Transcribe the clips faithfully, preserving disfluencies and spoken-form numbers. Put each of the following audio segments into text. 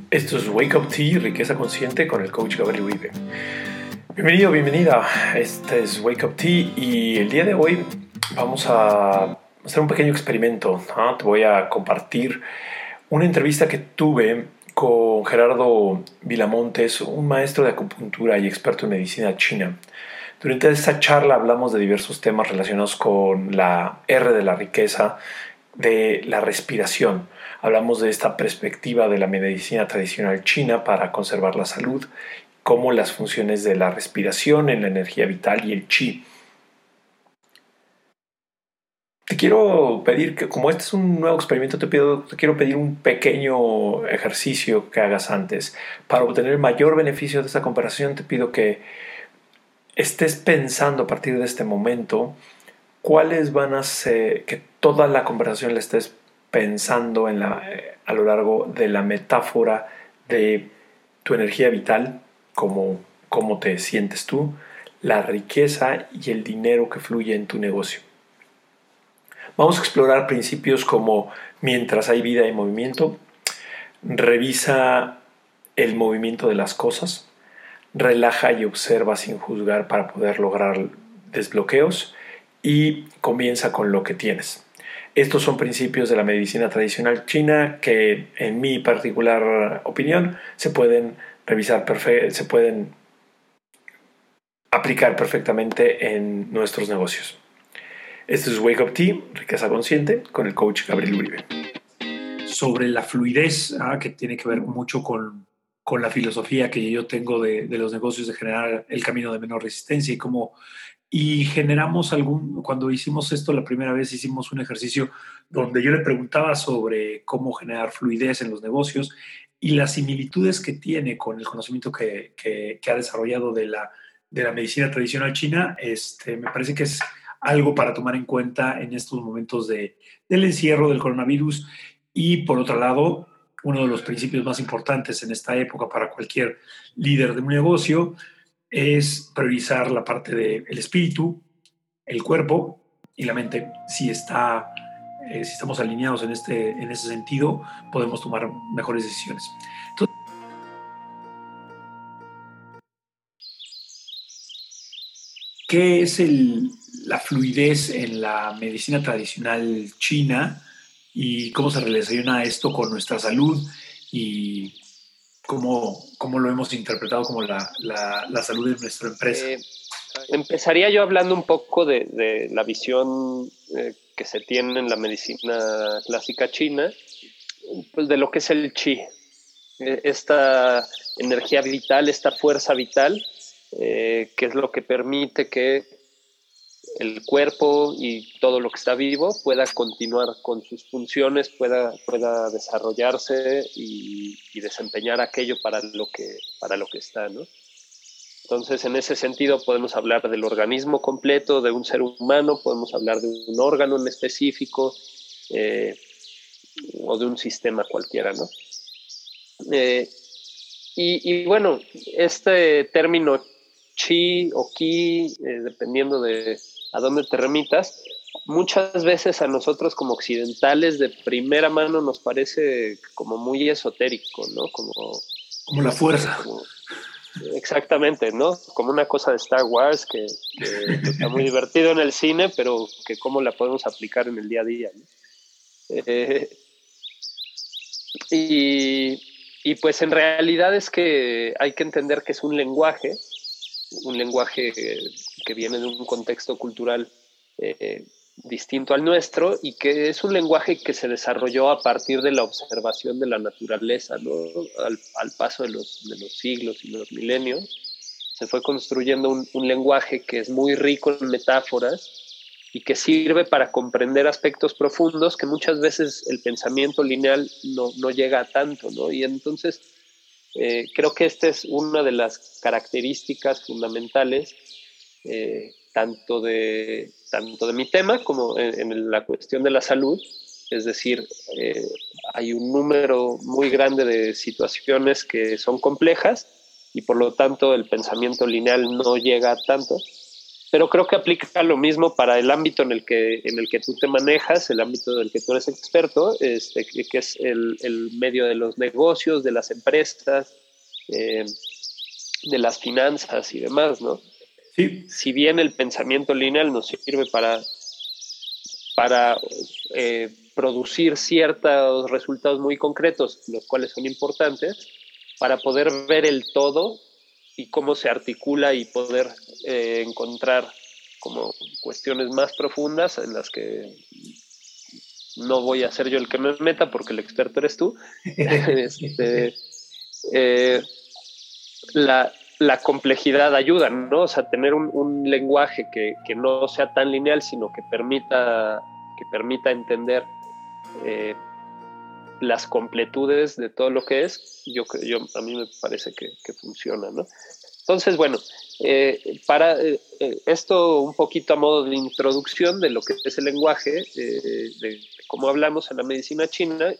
Esto es Wake Up Tea, Riqueza Consciente con el coach Gabriel Uribe. Bienvenido, bienvenida. Este es Wake Up Tea y el día de hoy vamos a hacer un pequeño experimento, ¿no? Te voy a compartir una entrevista que tuve con Gerardo Vilamontes, un maestro de acupuntura y experto en medicina china. Durante esta charla hablamos de diversos temas relacionados con la R de la riqueza, de la respiración. Hablamos de esta perspectiva de la medicina tradicional china para conservar la salud, como las funciones de la respiración en la energía vital y el chi. Te quiero pedir que, como este es un nuevo experimento, te, pido, te quiero pedir un pequeño ejercicio que hagas antes. Para obtener mayor beneficio de esta comparación, te pido que estés pensando a partir de este momento cuáles van a ser, que toda la conversación la estés pensando en la, a lo largo de la metáfora de tu energía vital, cómo, cómo te sientes tú, la riqueza y el dinero que fluye en tu negocio. Vamos a explorar principios como mientras hay vida y movimiento, revisa el movimiento de las cosas, relaja y observa sin juzgar para poder lograr desbloqueos y comienza con lo que tienes. Estos son principios de la medicina tradicional china que, en mi particular opinión, se pueden revisar, perfe- se pueden aplicar perfectamente en nuestros negocios. Esto es Wake Up Tea, Riqueza Consciente, con el coach Gabriel Uribe. Sobre la fluidez, ah, que tiene que ver mucho con, con la filosofía que yo tengo de, de los negocios, de generar el camino de menor resistencia y cómo y generamos algún, cuando hicimos esto la primera vez, hicimos un ejercicio donde yo le preguntaba sobre cómo generar fluidez en los negocios y las similitudes que tiene con el conocimiento que, que, que ha desarrollado de la, de la medicina tradicional china. Este, me parece que es algo para tomar en cuenta en estos momentos de, del encierro del coronavirus. Y por otro lado, uno de los principios más importantes en esta época para cualquier líder de un negocio es priorizar la parte del espíritu, el cuerpo y la mente. Si, está, eh, si estamos alineados en, este, en ese sentido, podemos tomar mejores decisiones. Entonces, ¿qué es el, la fluidez en la medicina tradicional china y cómo se relaciona esto con nuestra salud y cómo, cómo lo hemos interpretado como la, la, la salud de nuestra empresa? Eh, empezaría yo hablando un poco de, de la visión eh, que se tiene en la medicina clásica china, pues de lo que es el chi, eh, esta energía vital, esta fuerza vital, eh, que es lo que permite que el cuerpo y todo lo que está vivo pueda continuar con sus funciones, pueda, pueda desarrollarse y, y desempeñar aquello para lo que, para lo que está, ¿no? Entonces, en ese sentido, podemos hablar del organismo completo de un ser humano, podemos hablar de un órgano en específico eh, o de un sistema cualquiera, ¿no? Eh, y, y bueno, este término chi o ki, eh, dependiendo de a dónde te remitas, muchas veces a nosotros como occidentales de primera mano nos parece como muy esotérico, ¿no? Como, como la fuerza. Como, exactamente, ¿no? Como una cosa de Star Wars que, que, que está muy divertido en el cine, pero que cómo la podemos aplicar en el día a día, ¿no? Eh, y, y pues en realidad es que hay que entender que es un lenguaje, un lenguaje que viene de un contexto cultural eh, distinto al nuestro y que es un lenguaje que se desarrolló a partir de la observación de la naturaleza, ¿no? Al, al paso de los, de los siglos y los milenios, se fue construyendo un, un lenguaje que es muy rico en metáforas y que sirve para comprender aspectos profundos que muchas veces el pensamiento lineal no, no llega a tanto, ¿no? Y entonces eh, creo que esta es una de las características fundamentales eh, tanto, de, tanto de mi tema como en, en la cuestión de la salud. Es decir, eh, hay un número muy grande de situaciones que son complejas y por lo tanto el pensamiento lineal no llega a tanto. pero creo que aplica lo mismo para el ámbito en el que, en el que tú te manejas, el ámbito del que tú eres experto, este, que, que es el, el medio de los negocios, de las empresas, eh, de las finanzas y demás, ¿no? Sí. Si bien el pensamiento lineal nos sirve para, para eh, producir ciertos resultados muy concretos, los cuales son importantes, para poder ver el todo y cómo se articula y poder eh, encontrar como cuestiones más profundas en las que no voy a ser yo el que me meta porque el experto eres tú. este, eh, la, la complejidad ayuda, ¿no? O sea, tener un, un lenguaje que, que no sea tan lineal, sino que permita, que permita entender eh, las completudes de todo lo que es, yo, yo, a mí me parece que, que funciona, ¿no? Entonces, bueno, eh, para eh, esto un poquito a modo de introducción de lo que es el lenguaje, eh, de cómo hablamos en la medicina china,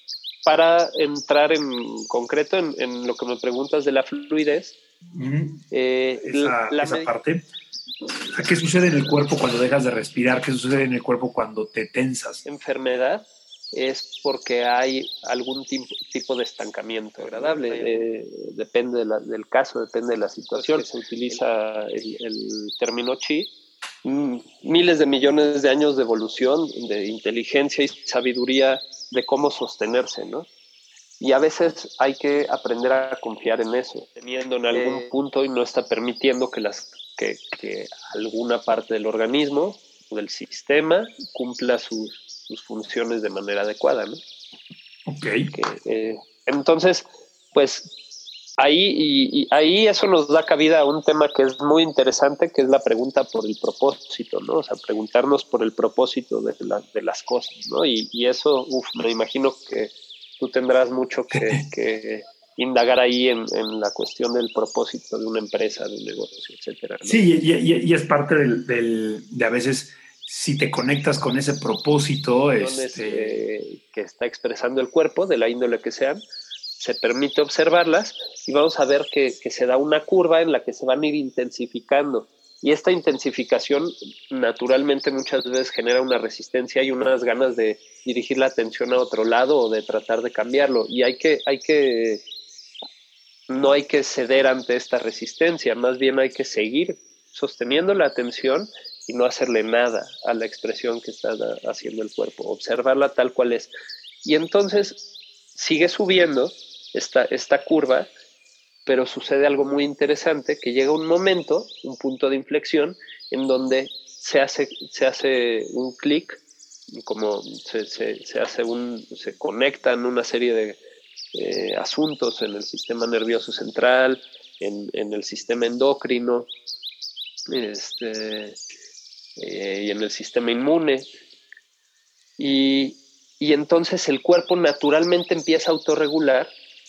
para entrar en concreto en, en lo que me preguntas de la fluidez. Mm, eh, esa la esa parte. ¿Qué sucede en el cuerpo cuando dejas de respirar? ¿Qué sucede en el cuerpo cuando te tensas? Enfermedad es porque hay algún tipo, tipo de estancamiento agradable. Eh, depende de la, del caso, depende de la situación. Se utiliza el, el término chi. Miles de millones de años de evolución, de inteligencia y sabiduría de cómo sostenerse, ¿no? Y a veces hay que aprender a confiar en eso, teniendo en algún eh, punto y no está permitiendo que, las, que, que alguna parte del organismo o del sistema cumpla sus, sus funciones de manera adecuada, ¿no? Ok. Que, eh, entonces, pues ahí, y, y ahí eso nos da cabida a un tema que es muy interesante, que es la pregunta por el propósito, ¿no? O sea, preguntarnos por el propósito de, la, de las cosas, ¿no? Y, y eso, uff, me imagino que tú tendrás mucho que, que indagar ahí en, en la cuestión del propósito de una empresa, de un negocio, etcétera, ¿no? Sí, y, y, y es parte del, del, de a veces, si te conectas con ese propósito, este... eh, que está expresando el cuerpo, de la índole que sean, se permite observarlas y vamos a ver que, que se da una curva en la que se van a ir intensificando. Y esta intensificación naturalmente muchas veces genera una resistencia y unas ganas de dirigir la atención a otro lado o de tratar de cambiarlo. Y hay que, hay que, no hay que ceder ante esta resistencia, más bien hay que seguir sosteniendo la atención y no hacerle nada a la expresión que está haciendo el cuerpo, observarla tal cual es. Y entonces sigue subiendo esta, esta curva, pero sucede algo muy interesante, que llega un momento, un punto de inflexión, en donde se hace, se hace un clic, como se, se, se, hace un, se conectan una serie de eh, asuntos en el sistema nervioso central, en, en el sistema endocrino, este, eh, y en el sistema inmune. Y, y entonces el cuerpo naturalmente empieza a autorregular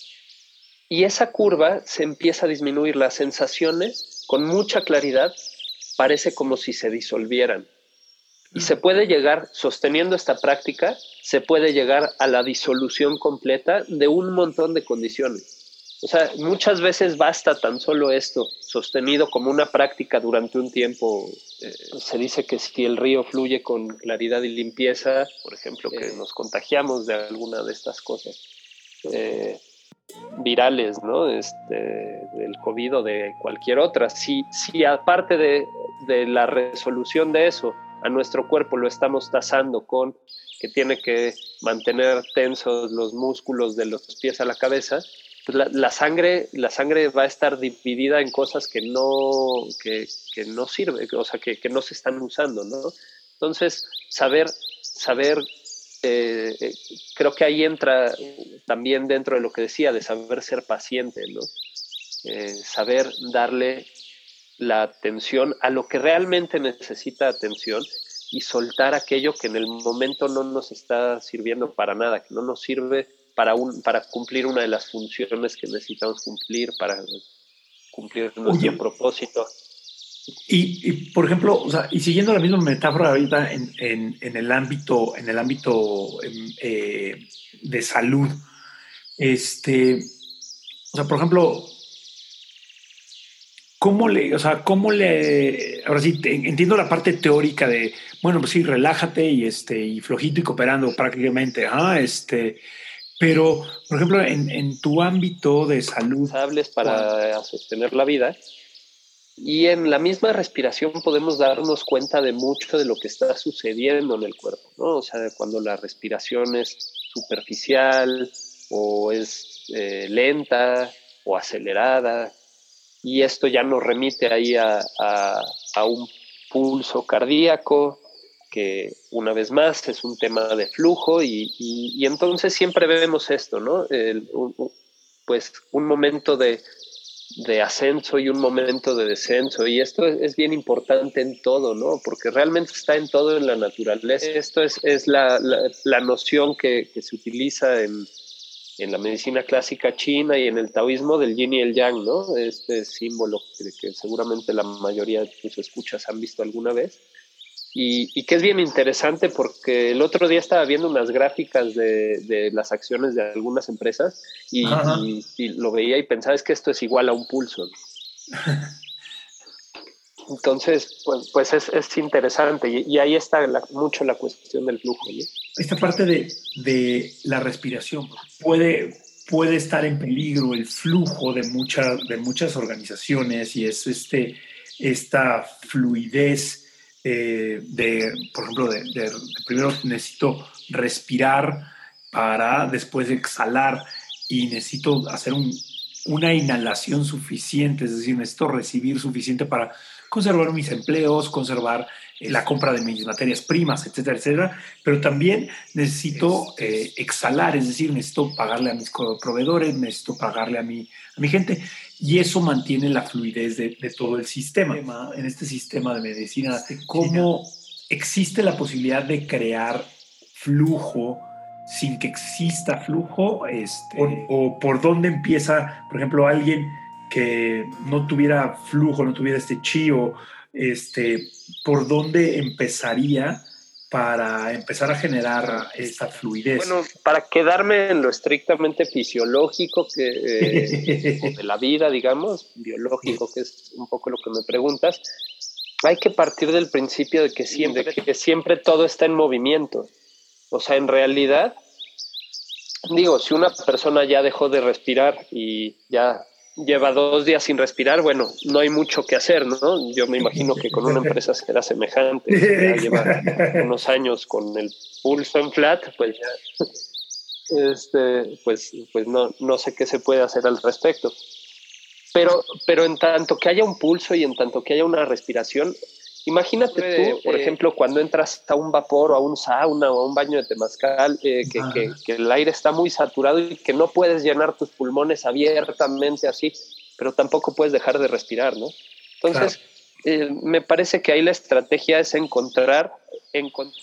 y esa curva se empieza a disminuir. Las sensaciones, con mucha claridad, parece como si se disolvieran. Y se puede llegar, sosteniendo esta práctica, se puede llegar a la disolución completa de un montón de condiciones. O sea, muchas veces basta tan solo esto, sostenido como una práctica durante un tiempo. Eh, se dice que si el río fluye con claridad y limpieza, por ejemplo, que eh, nos contagiamos de alguna de estas cosas eh, virales, ¿no? Este, del COVID o de cualquier otra. Si, si aparte de, de la resolución de eso, a nuestro cuerpo lo estamos tasando con que tiene que mantener tensos los músculos de los pies a la cabeza, pues la, la, sangre, la sangre va a estar dividida en cosas que no, que, que no sirven, o sea, que, que no se están usando, ¿no? Entonces, saber, saber eh, eh, creo que ahí entra también dentro de lo que decía, de saber ser paciente, ¿no? Eh, saber darle la atención a lo que realmente necesita atención y soltar aquello que en el momento no nos está sirviendo para nada, que no nos sirve para, un, para cumplir una de las funciones que necesitamos cumplir, para cumplir nuestro Oye, propósito. Y, y, por ejemplo, o sea, y siguiendo la misma metáfora ahorita en, en, en el ámbito, en el ámbito eh, de salud, este, o sea, por ejemplo, ¿Cómo le, o sea, cómo le, ahora sí, te- entiendo la parte teórica de, bueno, pues sí, relájate y este, y flojito y cooperando prácticamente, ah, este, pero, por ejemplo, en, en tu ámbito de salud, Indispensables ¿cuál? para sostener la vida. Y en la misma respiración podemos darnos cuenta de mucho de lo que está sucediendo en el cuerpo, ¿no? O sea, cuando la respiración es superficial o es eh, lenta o acelerada, y esto ya nos remite ahí a, a, a un pulso cardíaco, que una vez más es un tema de flujo, y, y, y entonces siempre vemos esto, ¿no? El, un, pues un momento de de ascenso y un momento de descenso, y esto es, es bien importante en todo, ¿no? Porque realmente está en todo en la naturaleza. Esto es, es la, la, la noción que, que se utiliza en, en la medicina clásica china y en el taoísmo del yin y el yang, ¿no? Este símbolo que, que seguramente la mayoría de tus escuchas han visto alguna vez. Y, y que es bien interesante porque el otro día estaba viendo unas gráficas de, de las acciones de algunas empresas, y, Ajá. y, y lo veía y pensaba, es que esto es igual a un pulso, ¿no? Entonces, pues, pues es, es interesante, y, y ahí está la, mucho la cuestión del flujo, ¿no? Esta parte de, de la respiración puede, puede estar en peligro el flujo de, mucha, de muchas organizaciones y es este, esta fluidez eh, de, por ejemplo, de, de, de primero necesito respirar para después exhalar y necesito hacer un, una inhalación suficiente, es decir, necesito recibir suficiente para conservar mis empleos, conservar eh, la compra de mis materias primas, etcétera, etcétera, pero también necesito eh, exhalar, es decir, necesito pagarle a mis proveedores, necesito pagarle a mi, a mi gente, y eso mantiene la fluidez de, de todo el sistema. En este sistema de medicina, ¿cómo existe la posibilidad de crear flujo sin que exista flujo? Este, o, o por dónde empieza, por ejemplo, alguien que no tuviera flujo, no tuviera este chi, o este, por dónde empezaría para empezar a generar esta fluidez. Bueno, para quedarme en lo estrictamente fisiológico que, eh, o de la vida, digamos, biológico, que es un poco lo que me preguntas, hay que partir del principio de que siempre, de que siempre todo está en movimiento. O sea, en realidad, digo, si una persona ya dejó de respirar y ya lleva dos días sin respirar, bueno, no hay mucho que hacer, ¿no? Yo me imagino que con una empresa será semejante. Si ya lleva unos años con el pulso en flat, pues ya, este, pues, pues no, no sé qué se puede hacer al respecto. Pero, pero en tanto que haya un pulso y en tanto que haya una respiración, imagínate tú, por ejemplo, cuando entras a un vapor o a un sauna o a un baño de temazcal, eh, que, que, que el aire está muy saturado y que no puedes llenar tus pulmones abiertamente así, pero tampoco puedes dejar de respirar, ¿no? Entonces, claro. eh, me parece que ahí la estrategia es encontrar, encont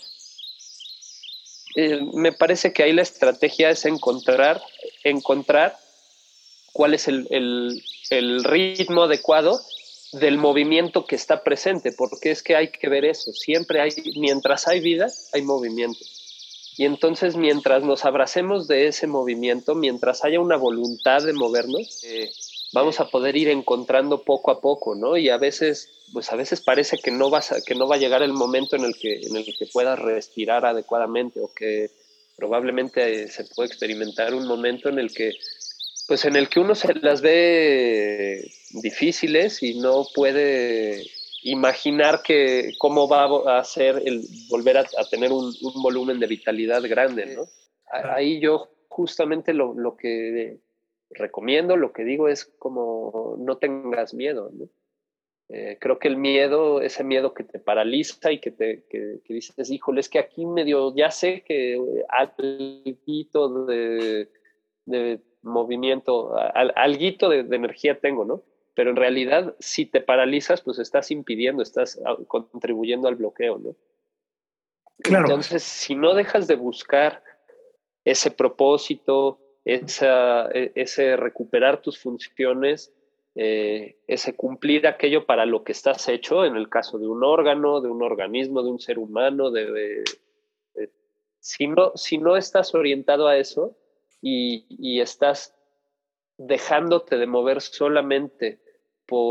eh, me parece que ahí la estrategia es encontrar, encontrar cuál es el, el, el ritmo adecuado del movimiento que está presente, porque es que hay que ver eso, siempre hay, mientras hay vida, hay movimiento. Y entonces, mientras nos abracemos de ese movimiento, mientras haya una voluntad de movernos, eh, vamos a poder ir encontrando poco a poco, ¿no? Y a veces, pues a veces parece que no, vas a, que no va a llegar el momento en el que, en el que puedas respirar adecuadamente, o que probablemente eh, se puede experimentar un momento en el que pues en el que uno se las ve difíciles y no puede imaginar que cómo va a ser el volver a, a tener un, un, volumen de vitalidad grande, ¿no? Ahí yo justamente lo, lo que recomiendo, lo que digo es como no tengas miedo, ¿no? Eh, creo que el miedo, ese miedo que te paraliza y que te que, que dices, híjole, es que aquí medio ya sé que algo de, de movimiento, al, alguito de, de energía tengo, ¿no? Pero en realidad, si te paralizas, pues estás impidiendo, estás contribuyendo al bloqueo, ¿no? Claro. Entonces, si no dejas de buscar ese propósito, esa, ese recuperar tus funciones, eh, ese cumplir aquello para lo que estás hecho, en el caso de un órgano, de un organismo, de un ser humano, de, de, de si, no, si no estás orientado a eso, y, y estás dejándote de mover solamente por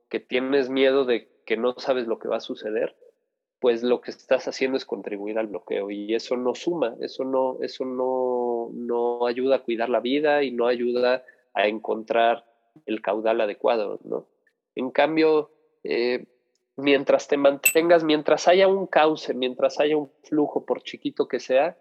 que tienes miedo de que no sabes lo que va a suceder, pues lo que estás haciendo es contribuir al bloqueo y eso no suma, eso no, eso no, no ayuda a cuidar la vida y no ayuda a encontrar el caudal adecuado, ¿no? En cambio, eh, mientras te mantengas, mientras haya un cauce, mientras haya un flujo, por chiquito que sea,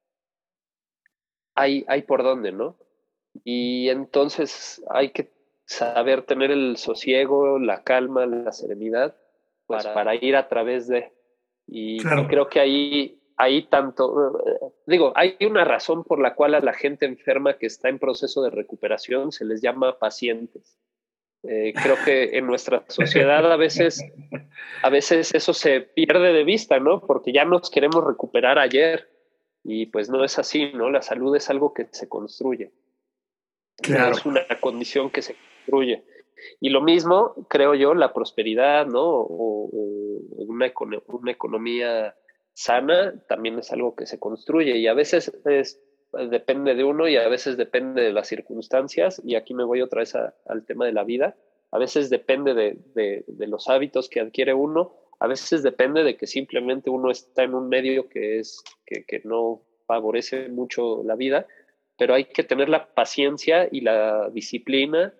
hay, hay por dónde, ¿no? Y entonces hay que saber tener el sosiego, la calma, la serenidad, pues para, para ir a través de... Y, claro. y creo que ahí, ahí tanto... Digo, hay una razón por la cual a la gente enferma que está en proceso de recuperación se les llama pacientes. Eh, creo que en nuestra sociedad a veces, a veces eso se pierde de vista, ¿no? Porque ya nos queremos recuperar ayer y pues no es así, ¿no? La salud es algo que se construye. Claro. Es una condición que se construye. Y lo mismo, creo yo, la prosperidad, ¿no? O, o una, una economía sana también es algo que se construye y a veces es, depende de uno y a veces depende de las circunstancias. Y aquí me voy otra vez a, al tema de la vida. A veces depende de, de, de los hábitos que adquiere uno. A veces depende de que simplemente uno está en un medio que, es, que, que no favorece mucho la vida. Pero hay que tener la paciencia y la disciplina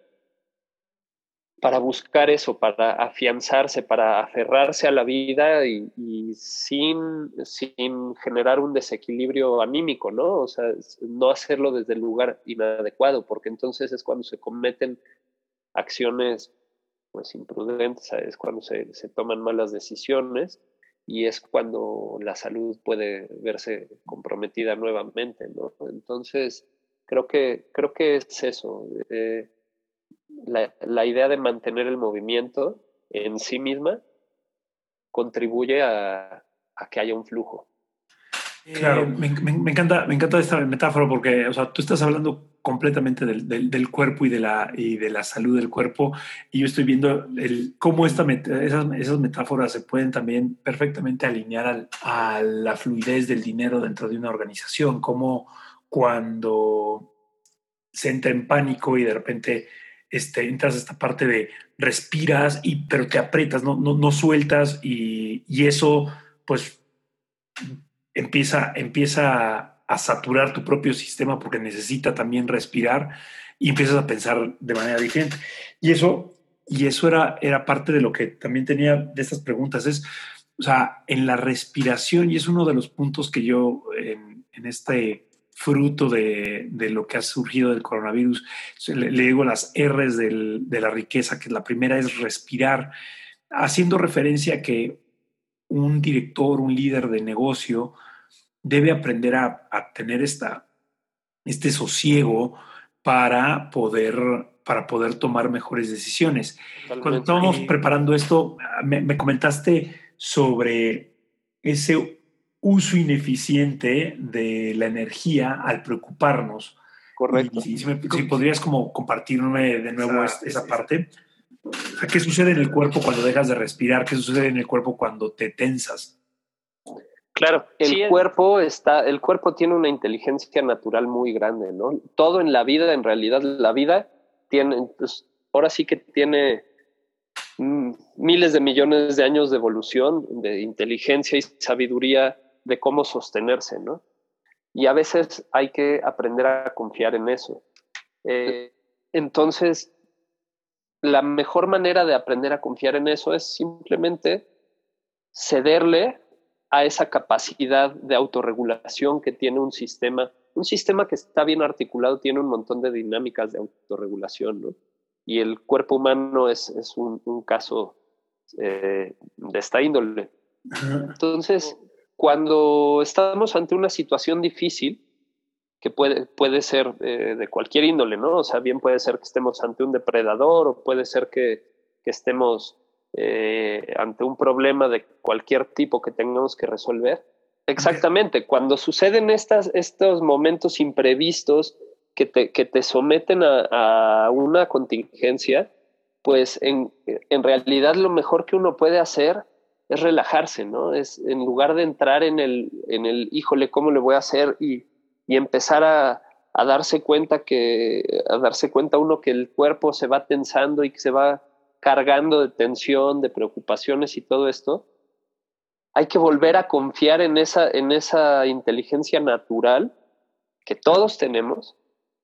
para buscar eso, para afianzarse, para aferrarse a la vida y, y sin, sin generar un desequilibrio anímico, ¿no? O sea, no hacerlo desde el lugar inadecuado, porque entonces es cuando se cometen acciones pues imprudentes, es cuando se, se toman malas decisiones y es cuando la salud puede verse comprometida nuevamente, ¿no? Entonces, creo que, creo que es eso. Eh, la, la idea de mantener el movimiento en sí misma contribuye a, a que haya un flujo. Claro, me, me, me, encanta, me encanta esta metáfora porque, o sea, tú estás hablando completamente del, del, del cuerpo y de, la, y de la salud del cuerpo y yo estoy viendo el, cómo esta met esas, esas metáforas se pueden también perfectamente alinear al, a la fluidez del dinero dentro de una organización, como cuando se entra en pánico y de repente este, entras a esta parte de respiras, y, pero te aprietas, no, no, no sueltas y, y eso pues empieza, empieza a, a saturar tu propio sistema porque necesita también respirar y empiezas a pensar de manera diferente. Y eso, y eso era, era parte de lo que también tenía de estas preguntas. Es, o sea, en la respiración, y es uno de los puntos que yo en, en este fruto de, de lo que ha surgido del coronavirus, le, le digo las R's del, de la riqueza, que la primera es respirar, haciendo referencia a que un director, un líder de negocio debe aprender a, a tener esta, este sosiego para poder, para poder tomar mejores decisiones. Totalmente. Cuando estábamos preparando esto, me, me comentaste sobre ese uso ineficiente de la energía al preocuparnos. Correcto. Y, y si, me, si podrías como compartirme de nuevo esa, esa parte. ¿Qué sucede en el cuerpo cuando dejas de respirar? ¿Qué sucede en el cuerpo cuando te tensas? Claro, el sí, cuerpo está, el cuerpo tiene una inteligencia natural muy grande, ¿no? Todo en la vida, en realidad, la vida tiene, pues, ahora sí que tiene mm, miles de millones de años de evolución, de inteligencia y sabiduría de cómo sostenerse, ¿no? Y a veces hay que aprender a confiar en eso. Eh, entonces, la mejor manera de aprender a confiar en eso es simplemente cederle a esa capacidad de autorregulación que tiene un sistema. Un sistema que está bien articulado tiene un montón de dinámicas de autorregulación, ¿no? Y el cuerpo humano es, es un, un caso eh, de esta índole. Entonces, cuando estamos ante una situación difícil, que puede, puede ser eh, de cualquier índole, ¿no? O sea, bien puede ser que estemos ante un depredador o puede ser que, que estemos eh, ante un problema de cualquier tipo que tengamos que resolver. Exactamente, cuando suceden estas, estos momentos imprevistos que te, que te someten a, a una contingencia, pues en, en realidad lo mejor que uno puede hacer es relajarse, ¿no? Es en lugar de entrar en el, en el híjole, ¿cómo le voy a hacer? Y y empezar a, a darse cuenta que a darse cuenta uno que el cuerpo se va tensando y que se va cargando de tensión, de preocupaciones y todo esto, hay que volver a confiar en esa, en esa inteligencia natural que todos tenemos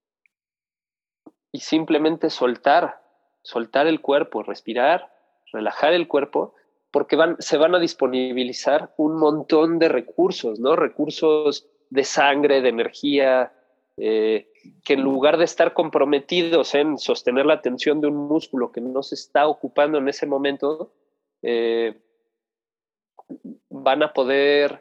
y simplemente soltar, soltar el cuerpo, respirar, relajar el cuerpo, porque van, se van a disponibilizar un montón de recursos, ¿no? Recursos de sangre, de energía, eh, que en lugar de estar comprometidos en sostener la tensión de un músculo que no se está ocupando en ese momento, eh, van a poder,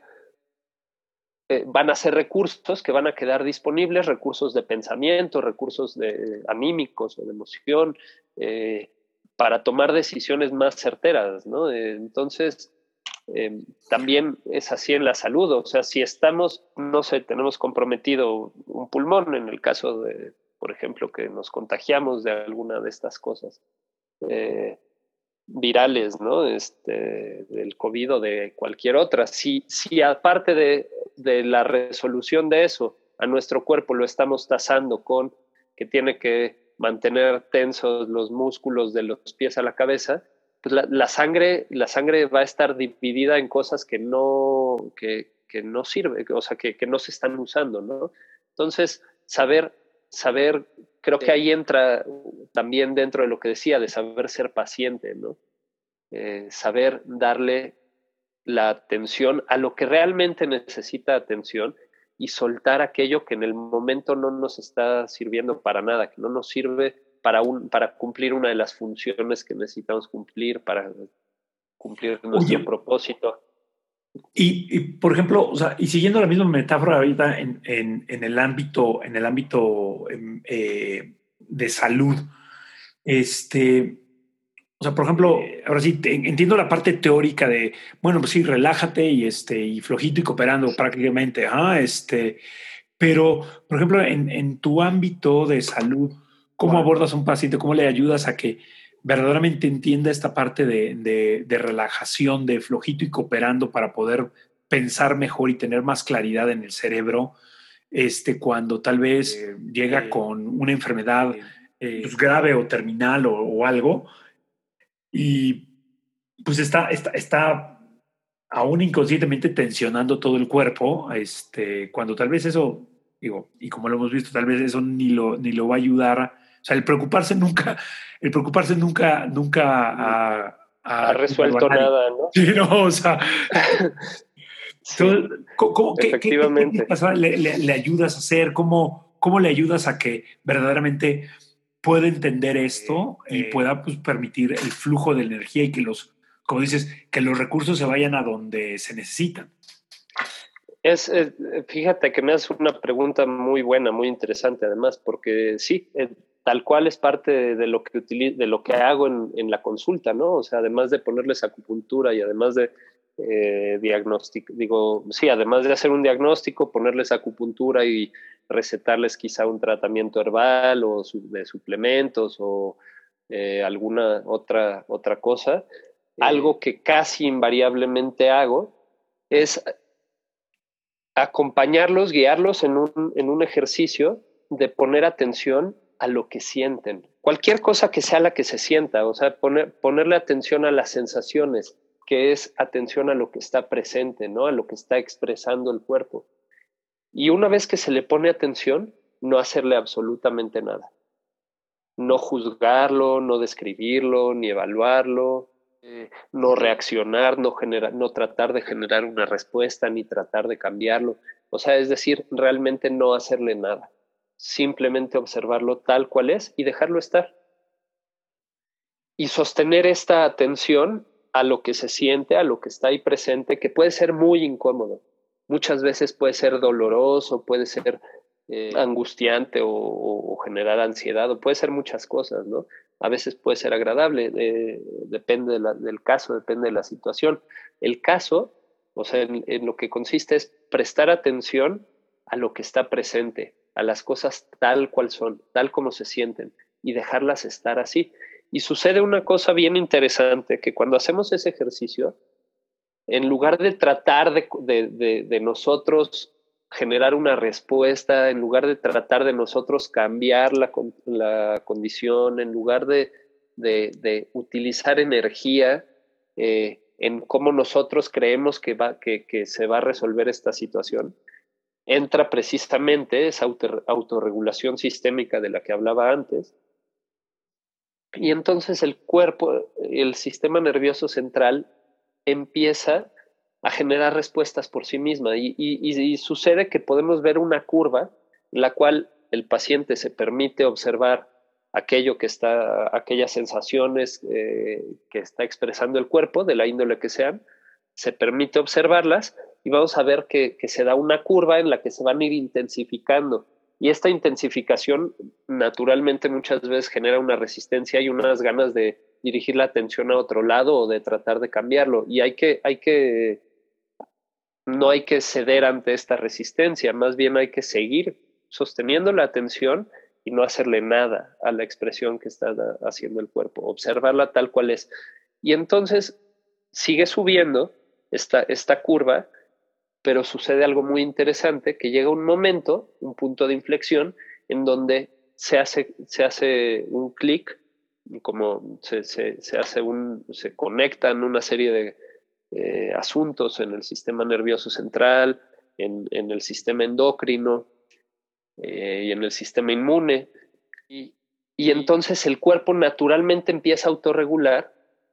eh, van a ser recursos que van a quedar disponibles, recursos de pensamiento, recursos de, anímicos o de emoción, eh, para tomar decisiones más certeras, ¿no? Eh, entonces, eh, también es así en la salud, o sea, si estamos, no sé, tenemos comprometido un pulmón, en el caso de, por ejemplo, que nos contagiamos de alguna de estas cosas eh, virales, ¿no? Este, del COVID o de cualquier otra, si, si aparte de, de la resolución de eso, a nuestro cuerpo lo estamos tasando con que tiene que mantener tensos los músculos de los pies a la cabeza, pues la, la sangre, la sangre va a estar dividida en cosas que no, que, que no sirven, o sea, que, que no se están usando, ¿no? Entonces, saber, saber, creo que ahí entra también dentro de lo que decía, de saber ser paciente, ¿no? Eh, saber darle la atención a lo que realmente necesita atención y soltar aquello que en el momento no nos está sirviendo para nada, que no nos sirve para, un, para cumplir una de las funciones que necesitamos cumplir, para cumplir nuestro Oye, propósito. Y, y, por ejemplo, o sea, y siguiendo la misma metáfora ahorita en, en, en el ámbito, en el ámbito eh, de salud, este, o sea, por ejemplo, ahora sí te, entiendo la parte teórica de, bueno, pues sí, relájate y este, y flojito y cooperando prácticamente, ah, este, pero, por ejemplo, en, en tu ámbito de salud, ¿cómo abordas a un paciente? ¿Cómo le ayudas a que verdaderamente entienda esta parte de, de, de relajación, de flojito y cooperando para poder pensar mejor y tener más claridad en el cerebro, este, cuando tal vez eh, llega eh, con una enfermedad eh, pues grave o terminal o, o algo y pues está, está, está aún inconscientemente tensionando todo el cuerpo, este, cuando tal vez eso, digo, y como lo hemos visto, tal vez eso ni lo, ni lo va a ayudar. O sea, el preocuparse nunca, el preocuparse nunca, nunca ha, ha, ha resuelto nada, ¿no? Sí, no, o sea. Sí, entonces, ¿cómo, qué, efectivamente. ¿qué, qué, qué le, le, le ayudas a hacer? ¿Cómo, ¿Cómo le ayudas a que verdaderamente pueda entender esto y pueda pues, permitir el flujo de energía y que los, como dices, que los recursos se vayan a donde se necesitan? Es, es, fíjate que me haces una pregunta muy buena, muy interesante además, porque sí, eh, tal cual es parte de, de, lo, que utilizo, de lo que hago en, en la consulta, ¿no? O sea, además de ponerles acupuntura y además de eh, diagnóstico, digo, sí, además de hacer un diagnóstico, ponerles acupuntura y recetarles quizá un tratamiento herbal o su, de suplementos o eh, alguna otra, otra cosa, eh, algo que casi invariablemente hago es acompañarlos, guiarlos en un, en un ejercicio de poner atención a lo que sienten. Cualquier cosa que sea la que se sienta, o sea, poner, ponerle atención a las sensaciones, que es atención a lo que está presente, ¿no? A lo que está expresando el cuerpo. Y una vez que se le pone atención, no hacerle absolutamente nada. No juzgarlo, no describirlo, ni evaluarlo, eh, no reaccionar, no, generar, no tratar de generar una respuesta, ni tratar de cambiarlo. O sea, es decir, realmente no hacerle nada. Simplemente observarlo tal cual es y dejarlo estar. Y sostener esta atención a lo que se siente, a lo que está ahí presente, que puede ser muy incómodo. Muchas veces puede ser doloroso, puede ser eh, angustiante o, o, o generar ansiedad, o puede ser muchas cosas, ¿no? A veces puede ser agradable, eh, depende de la, del caso, depende de la situación. El caso, o sea, en, en lo que consiste es prestar atención a lo que está presente, a las cosas tal cual son, tal como se sienten, y dejarlas estar así. Y sucede una cosa bien interesante, que cuando hacemos ese ejercicio, en lugar de tratar de, de, de, de nosotros generar una respuesta, en lugar de tratar de nosotros cambiar la, la condición, en lugar de de, de utilizar energía eh, en cómo nosotros creemos que, va, que, que se va a resolver esta situación, entra precisamente esa auto, autorregulación sistémica de la que hablaba antes. Y entonces el cuerpo, el sistema nervioso central, empieza a generar respuestas por sí misma. Y, y, y sucede que podemos ver una curva en la cual el paciente se permite observar aquello que está, aquellas sensaciones eh, que está expresando el cuerpo, de la índole que sean, se permite observarlas y vamos a ver que, que se da una curva en la que se van a ir intensificando. Y esta intensificación naturalmente muchas veces genera una resistencia y unas ganas de dirigir la atención a otro lado o de tratar de cambiarlo. Y hay que, hay que, no hay que ceder ante esta resistencia, más bien hay que seguir sosteniendo la atención y no hacerle nada a la expresión que está haciendo el cuerpo, observarla tal cual es. Y entonces sigue subiendo esta, esta curva, pero sucede algo muy interesante, que llega un momento, un punto de inflexión, en donde se hace, se hace un clic, como se, se, se, hace un, se conectan una serie de eh, asuntos en el sistema nervioso central, en, en el sistema endocrino eh, y en el sistema inmune. Y, y entonces el cuerpo naturalmente empieza a autorregular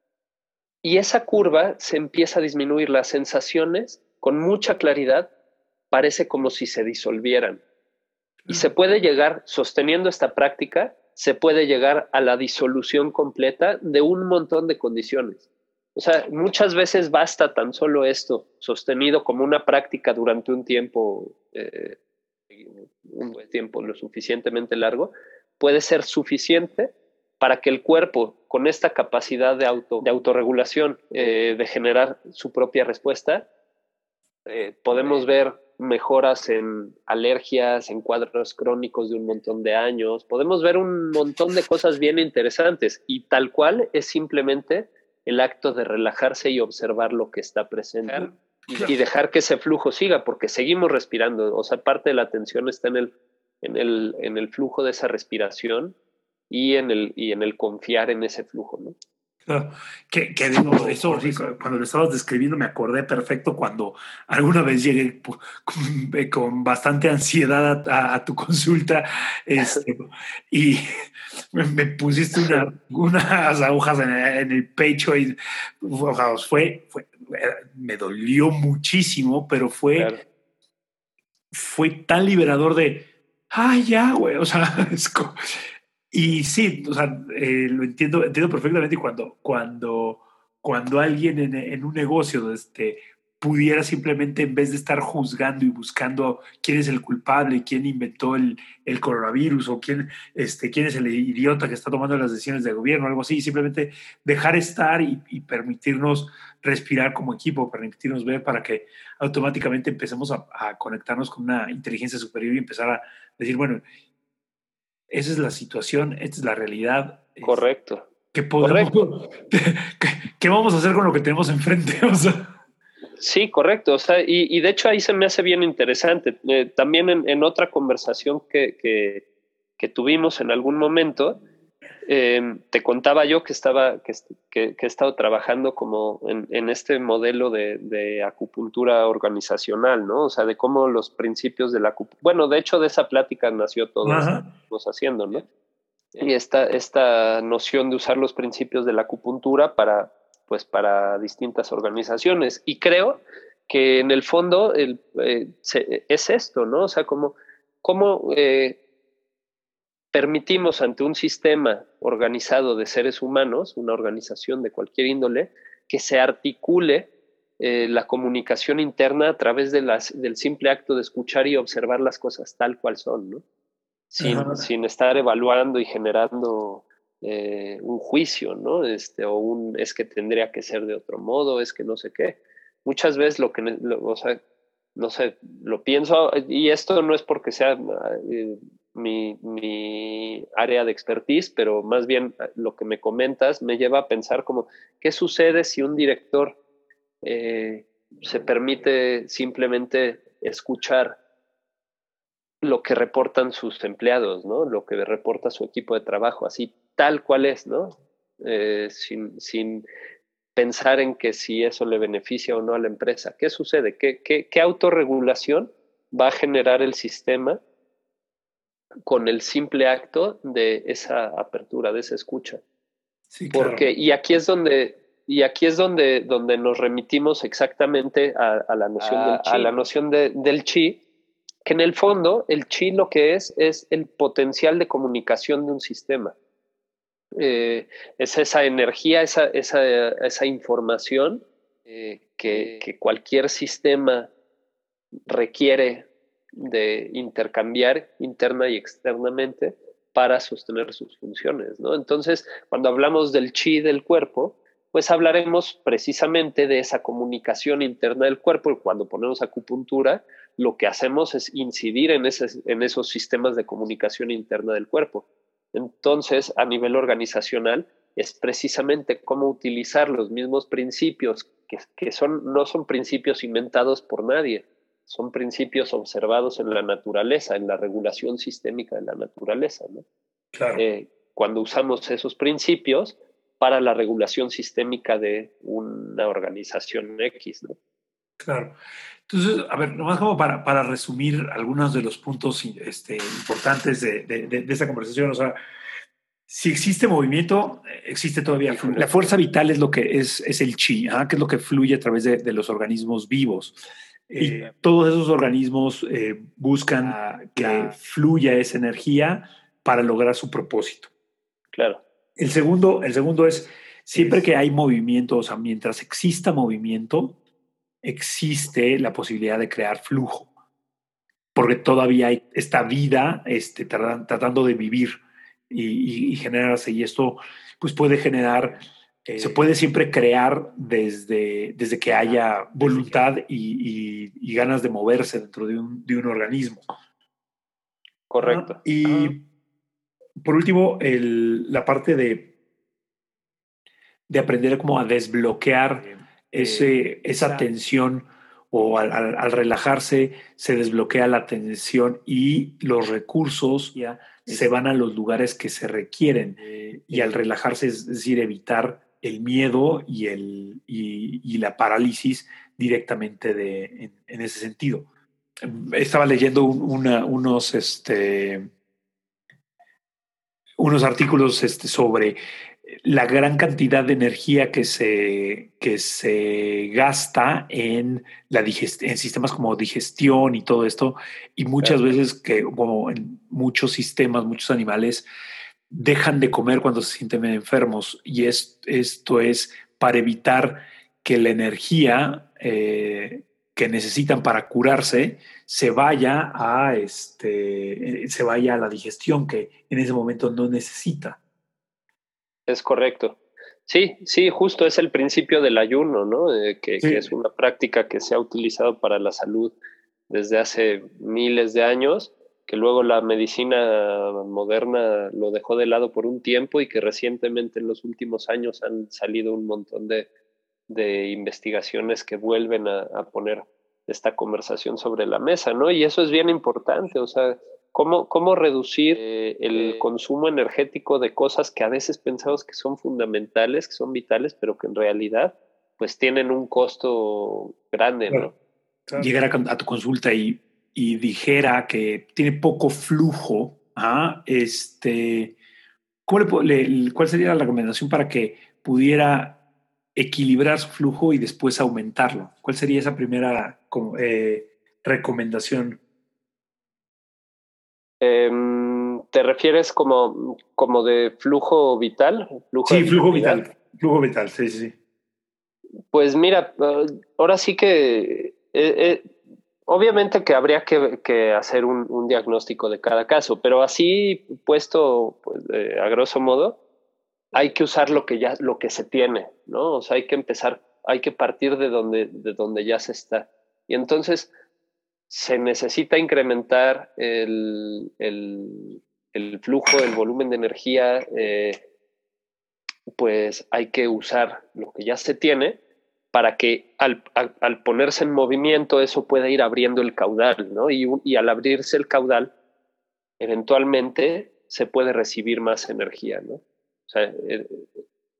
y esa curva se empieza a disminuir. Las sensaciones, con mucha claridad, parece como si se disolvieran. Y se puede llegar, sosteniendo esta práctica, se puede llegar a la disolución completa de un montón de condiciones. O sea, muchas veces basta tan solo esto, sostenido como una práctica durante un tiempo, eh, un tiempo lo suficientemente largo, puede ser suficiente para que el cuerpo, con esta capacidad de, auto, de autorregulación, eh, de generar su propia respuesta, eh, podemos ver mejoras en alergias, en cuadros crónicos de un montón de años, podemos ver un montón de cosas bien interesantes y tal cual es simplemente el acto de relajarse y observar lo que está presente y dejar que ese flujo siga, porque seguimos respirando. O sea, parte de la atención está en el, en el, en el flujo de esa respiración y en el, y en el confiar en ese flujo, ¿no? Claro. Que, que digo, eso, sí, cuando lo estabas describiendo me acordé perfecto cuando alguna vez llegué con, con bastante ansiedad a, a tu consulta este, y me pusiste una, unas agujas en, en el pecho y fue, fue, me dolió muchísimo, pero fue, claro. fue tan liberador de, ay, ya, güey, o sea, es como... Y sí, o sea, eh, lo entiendo, entiendo perfectamente cuando, cuando, cuando alguien en, en un negocio este, pudiera simplemente, en vez de estar juzgando y buscando quién es el culpable, quién inventó el, el coronavirus o quién, este, quién es el idiota que está tomando las decisiones de gobierno o algo así, simplemente dejar estar y, y permitirnos respirar como equipo, permitirnos ver para que automáticamente empecemos a, a conectarnos con una inteligencia superior y empezar a decir, bueno, esa es la situación, esta es la realidad. Correcto. ¿Qué podemos, correcto. ¿qué, ¿Qué vamos a hacer con lo que tenemos enfrente? O sea. Sí, correcto. O sea, y, y de hecho ahí se me hace bien interesante. Eh, también en, en otra conversación que, que, que tuvimos en algún momento, eh, te contaba yo que estaba que, que, que he estado trabajando como en, en este modelo de, de acupuntura organizacional, ¿no? O sea, de cómo los principios de la acupuntura... Bueno, de hecho de esa plática nació todo Ajá. esto que estamos haciendo, ¿no? Y esta, esta noción de usar los principios de la acupuntura para, pues, para distintas organizaciones. Y creo que en el fondo el, eh, se, es esto, ¿no? O sea, como... como eh, permitimos ante un sistema organizado de seres humanos, una organización de cualquier índole, que se articule eh, la comunicación interna a través de las, del simple acto de escuchar y observar las cosas tal cual son, ¿no? Sin, sin estar evaluando y generando eh, un juicio, ¿no? Este, o un es que tendría que ser de otro modo, es que no sé qué. Muchas veces lo que, lo, o sea, no sé, lo pienso, y esto no es porque sea... Eh, Mi, mi área de expertise, pero más bien lo que me comentas me lleva a pensar como, ¿qué sucede si un director eh, se permite simplemente escuchar lo que reportan sus empleados, ¿no? Lo que reporta su equipo de trabajo, así tal cual es, ¿no? eh, sin, sin pensar en que si eso le beneficia o no a la empresa. ¿Qué sucede? ¿Qué, qué, qué autorregulación va a generar el sistema con el simple acto de esa apertura, de esa escucha? Sí, Porque, claro. y aquí es donde, y aquí es donde, donde nos remitimos exactamente a, a la noción a, del chi, a la noción de, del chi, que en el fondo el chi lo que es es el potencial de comunicación de un sistema. Eh, es esa energía, esa, esa, esa información eh, que, que cualquier sistema requiere de intercambiar interna y externamente para sostener sus funciones, ¿no? Entonces, cuando hablamos del chi del cuerpo, pues hablaremos precisamente de esa comunicación interna del cuerpo, y cuando ponemos acupuntura, lo que hacemos es incidir en, ese, en esos sistemas de comunicación interna del cuerpo. Entonces, a nivel organizacional, es precisamente cómo utilizar los mismos principios, que, que son, no son principios inventados por nadie, son principios observados en la naturaleza, en la regulación sistémica de la naturaleza, ¿no? Claro. Eh, cuando usamos esos principios para la regulación sistémica de una organización X, ¿no? Claro. Entonces, a ver, nomás como para, para resumir algunos de los puntos este, importantes de, de, de, de esta conversación, o sea, si existe movimiento, existe todavía flujo. La fuerza vital es lo que es, es el chi, ¿eh? Que es lo que fluye a través de, de los organismos vivos. Eh, y todos esos organismos eh, buscan la, que la, fluya esa energía para lograr su propósito. Claro. El segundo, el segundo es, siempre es, que hay movimiento, o sea, mientras exista movimiento, existe la posibilidad de crear flujo, porque todavía hay esta vida este, tratando de vivir y, y, y generarse, y esto pues puede generar, eh, se puede siempre crear desde, desde que haya voluntad y, y, y ganas de moverse dentro de un, de un organismo. Correcto. Ah, y Ajá. Por último, el, la parte de, de aprender como a desbloquear eh, ese, esa, esa tensión, o al, al, al relajarse se desbloquea la tensión y los recursos ya se van a los lugares que se requieren. Eh, y al relajarse, es decir, evitar el miedo y, el, y, y la parálisis directamente de, en, en, ese sentido. Estaba leyendo un, una, unos, este, unos artículos este, sobre la gran cantidad de energía que se, que se gasta en, la digest en sistemas como digestión y todo esto, y muchas claro. veces que como en muchos sistemas, muchos animales dejan de comer cuando se sienten enfermos, y es, esto es para evitar que la energía eh, que necesitan para curarse se vaya a este se vaya a la digestión que en ese momento no necesita. Es correcto. Sí, sí, justo es el principio del ayuno, ¿no? Eh, que, sí. que es una práctica que se ha utilizado para la salud desde hace miles de años, que luego la medicina moderna lo dejó de lado por un tiempo y que recientemente en los últimos años han salido un montón de, de investigaciones que vuelven a, a poner esta conversación sobre la mesa, ¿no? Y eso es bien importante, o sea, ¿Cómo, cómo reducir eh, el consumo energético de cosas que a veces pensamos que son fundamentales, que son vitales, pero que en realidad pues tienen un costo grande, claro, ¿no? Claro. Llegar a, a tu consulta y, y dijera que tiene poco flujo, ¿ah? este, ¿cuál, le, ¿cuál sería la recomendación para que pudiera equilibrar su flujo y después aumentarlo? ¿Cuál sería esa primera eh, recomendación? Eh, ¿Te refieres como, como de flujo vital? Flujo sí, de flujo vital. Flujo vital, sí, sí. Pues mira, ahora sí que eh, eh, obviamente que habría que, que hacer un, un, diagnóstico de cada caso, pero así puesto pues, eh, a grosso modo, hay que usar lo que ya lo que se tiene, ¿no? O sea, hay que empezar, hay que partir de donde, de donde ya se está. Y entonces se necesita incrementar el, el, el flujo, el volumen de energía, eh, pues hay que usar lo que ya se tiene para que al, al, al ponerse en movimiento eso pueda ir abriendo el caudal, ¿no? Y, y al abrirse el caudal, eventualmente se puede recibir más energía, ¿no? O sea,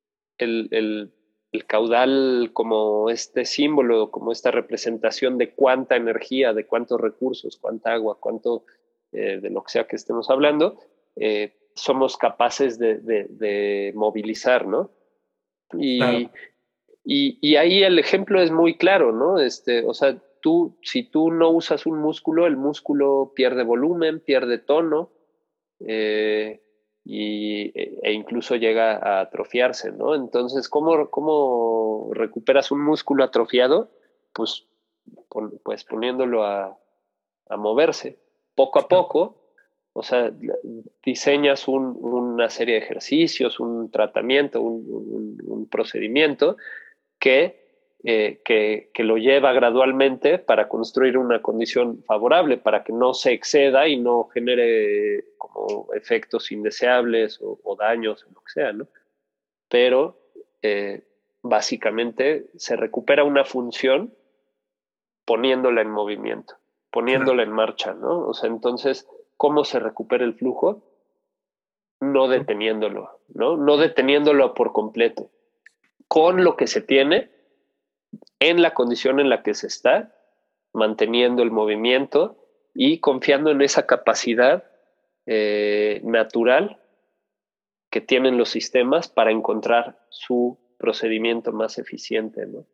el, el, el caudal como este símbolo, como esta representación de cuánta energía, de cuántos recursos, cuánta agua, cuánto eh, de lo que sea que estemos hablando, eh, somos capaces de, de, de movilizar, ¿no? Y, Claro. y, y ahí el ejemplo es muy claro, ¿no? Este, o sea, tú, si tú no usas un músculo, el músculo pierde volumen, pierde tono, eh, y, e incluso llega a atrofiarse, ¿no? Entonces, ¿cómo, cómo recuperas un músculo atrofiado? Pues, pon, pues poniéndolo a, a moverse poco a poco. O sea, diseñas un, una serie de ejercicios, un tratamiento, un, un, un procedimiento que, eh, que, que lo lleva gradualmente para construir una condición favorable, para que no se exceda y no genere como efectos indeseables o, o daños, o lo que sea, ¿no? Pero eh, básicamente se recupera una función poniéndola en movimiento, poniéndola Claro. en marcha, ¿no? O sea, entonces, ¿cómo se recupera el flujo? No deteniéndolo, ¿no? No deteniéndolo por completo. Con lo que se tiene, en la condición en la que se está, manteniendo el movimiento y confiando en esa capacidad eh, natural que tienen los sistemas para encontrar su procedimiento más eficiente, ¿no?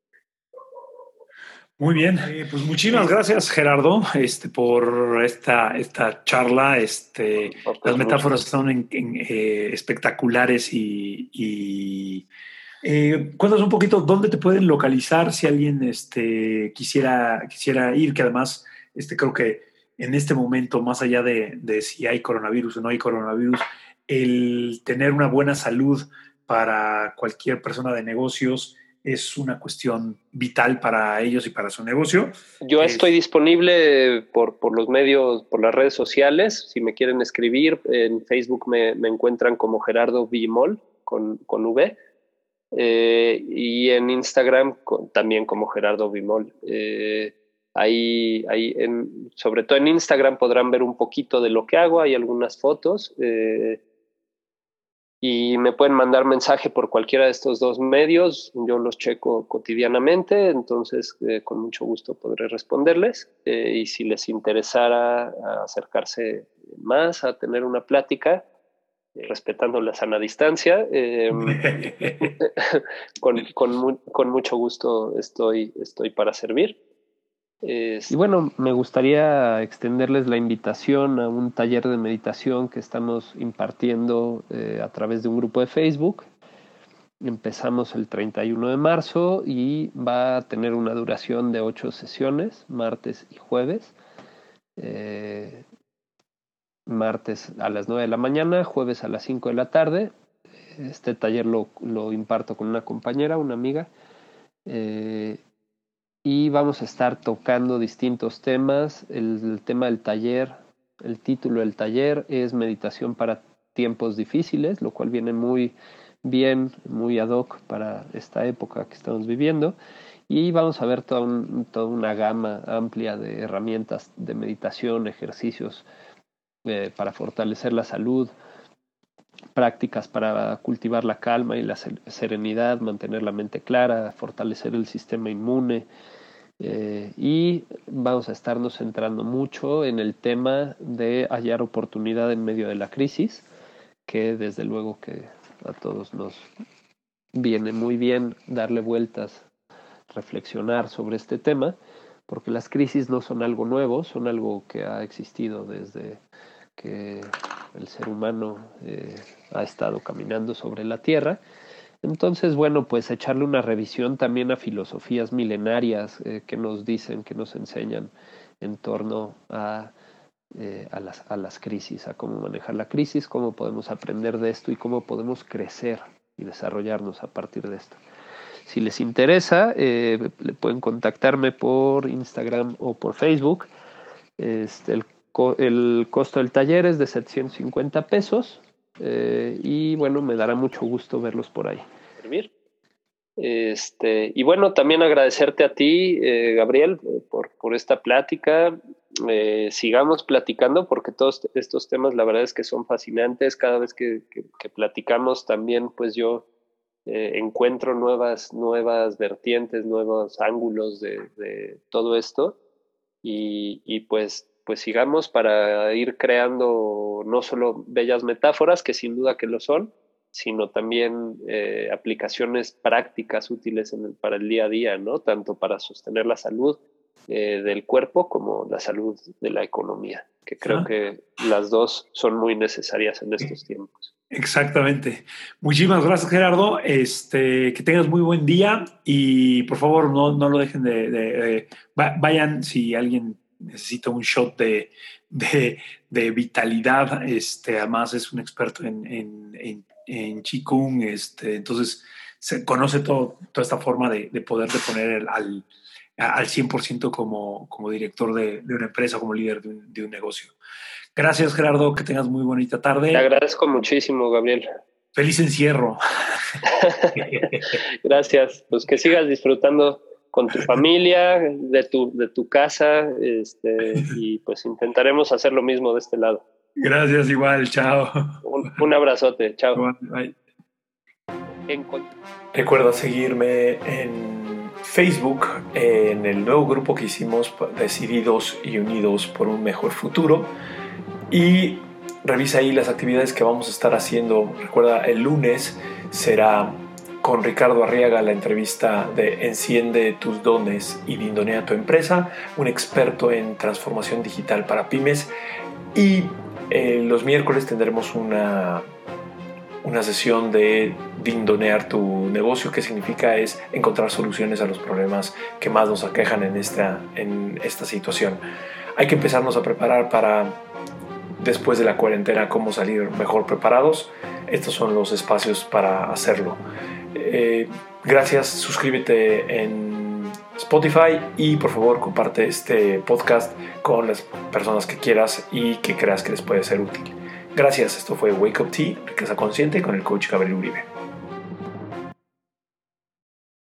Muy bien, eh, pues muchísimas gracias, Gerardo, este, por esta, esta charla. Este, Oh, las pues metáforas mucho. son en- en, eh, espectaculares y, y eh, cuéntanos un poquito dónde te pueden localizar si alguien este, quisiera, quisiera ir, que además este, creo que en este momento, más allá de, de si hay coronavirus o no hay coronavirus, el tener una buena salud para cualquier persona de negocios es una cuestión vital para ellos y para su negocio. Yo estoy Es, disponible por, por los medios, por las redes sociales. Si me quieren escribir, en Facebook me, me encuentran como Gerardo Villamol con, con V. Eh, y en Instagram con, también como Gerardo Villamol. Eh, ahí, ahí en, sobre todo en Instagram podrán ver un poquito de lo que hago. Hay algunas fotos. Eh, y me pueden mandar mensaje por cualquiera de estos dos medios. Yo los checo cotidianamente, entonces eh, con mucho gusto podré responderles. Eh, y si les interesara acercarse más a tener una plática, eh, respetando la sana distancia, eh, con, con, mu con, mucho gusto estoy, estoy para servir. Es... Y bueno, me gustaría extenderles la invitación a un taller de meditación que estamos impartiendo eh, a través de un grupo de Facebook. Empezamos el treinta y uno de marzo y va a tener una duración de ocho sesiones, martes y jueves. Eh, martes a las nueve de la mañana, jueves a las cinco de la tarde. Este taller lo, lo imparto con una compañera, una amiga. Eh, y vamos a estar tocando distintos temas. El, el tema del taller, el título del taller es Meditación para tiempos difíciles, lo cual viene muy bien, muy ad hoc para esta época que estamos viviendo. Y vamos a ver toda, un, toda una gama amplia de herramientas de meditación, ejercicios eh, para fortalecer la salud, prácticas para cultivar la calma y la serenidad, mantener la mente clara, fortalecer el sistema inmune. Eh, y vamos a estarnos centrando mucho en el tema de hallar oportunidad en medio de la crisis, que desde luego que a todos nos viene muy bien darle vueltas, reflexionar sobre este tema, porque las crisis no son algo nuevo, son algo que ha existido desde que el ser humano eh, ha estado caminando sobre la Tierra. Entonces, bueno, pues echarle una revisión también a filosofías milenarias eh, que nos dicen, que nos enseñan en torno a, eh, a, las, a las crisis, a cómo manejar la crisis, cómo podemos aprender de esto y cómo podemos crecer y desarrollarnos a partir de esto. Si les interesa, eh, pueden contactarme por Instagram o por Facebook. Este, el, co el costo del taller es de setecientos cincuenta pesos. Eh, y bueno, me dará mucho gusto verlos por ahí. Este, y bueno, también agradecerte a ti, eh, Gabriel, por, por esta plática. Eh, sigamos platicando porque todos estos temas la verdad es que son fascinantes. Cada vez que, que, que platicamos también, pues yo eh, encuentro nuevas, nuevas vertientes, nuevos ángulos de, de todo esto y, y pues, pues sigamos para ir creando no solo bellas metáforas, que sin duda que lo son, sino también eh, aplicaciones prácticas útiles en el, para el día a día, ¿no? Tanto para sostener la salud eh, del cuerpo como la salud de la economía, que creo ah. que las dos son muy necesarias en estos tiempos. Exactamente. Muchísimas gracias, Gerardo. Este, que tengas muy buen día y por favor no, no lo dejen de, de, de... Vayan si alguien necesita un shot de, de, de vitalidad. Este, además es un experto en, en, en, en Qigong. Este, entonces se conoce todo, toda esta forma de, de poder de poner el, al, al cien por ciento como, como director de, de una empresa, como líder de un, de un negocio. Gracias, Gerardo. Que tengas muy bonita tarde. Te agradezco muchísimo, Gabriel. Feliz encierro. Gracias. Pues que sigas disfrutando con tu familia, de tu, de tu casa, este, y pues intentaremos hacer lo mismo de este lado. Gracias, igual. Chao. Un, un abrazote. Chao. Bye. Recuerda seguirme en Facebook, en el nuevo grupo que hicimos, Decididos y Unidos por un Mejor Futuro. Y revisa ahí las actividades que vamos a estar haciendo. Recuerda, el lunes será con Ricardo Arriaga la entrevista de Enciende tus dones y dindonea tu empresa, un experto en transformación digital para pymes. Y eh, los miércoles tendremos una, una sesión de dindonear tu negocio, que significa es encontrar soluciones a los problemas que más nos aquejan en esta, en esta situación. Hay que empezarnos a preparar para después de la cuarentena, cómo salir mejor preparados. Estos son los espacios para hacerlo. Eh, gracias, suscríbete en Spotify y por favor comparte este podcast con las personas que quieras y que creas que les puede ser útil. Gracias, esto fue Wake Up Tea, Riqueza Consciente con el coach Gabriel Uribe.